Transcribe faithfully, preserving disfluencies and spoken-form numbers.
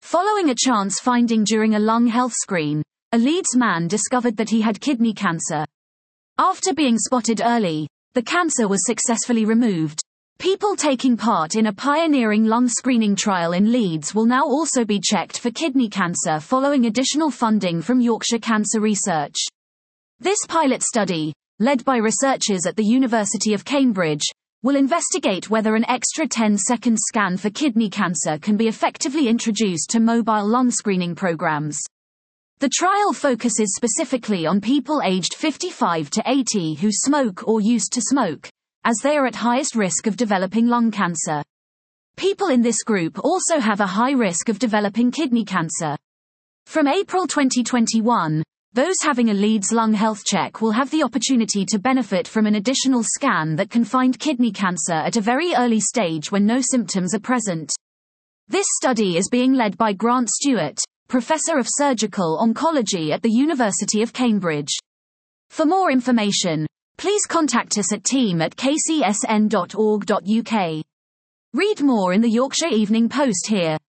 Following a chance finding during a lung health screen, a Leeds man discovered that he had kidney cancer. After being spotted early, the cancer was successfully removed. People taking part in a pioneering lung screening trial in Leeds will now also be checked for kidney cancer following additional funding from Yorkshire Cancer Research. This pilot study, led by researchers at the University of Cambridge, will investigate whether an extra ten second scan for kidney cancer can be effectively introduced to mobile lung screening programs. The trial focuses specifically on people aged fifty-five to eighty who smoke or used to smoke, as they are at highest risk of developing lung cancer. People in this group also have a high risk of developing kidney cancer. From April twenty twenty-one, those having a Leeds lung health check will have the opportunity to benefit from an additional scan that can find kidney cancer at a very early stage when no symptoms are present. This study is being led by Grant Stewart, Professor of Surgical Oncology at the University of Cambridge. For more information, please contact us at team at k c s n dot org dot u k. Read more in the Yorkshire Evening Post here.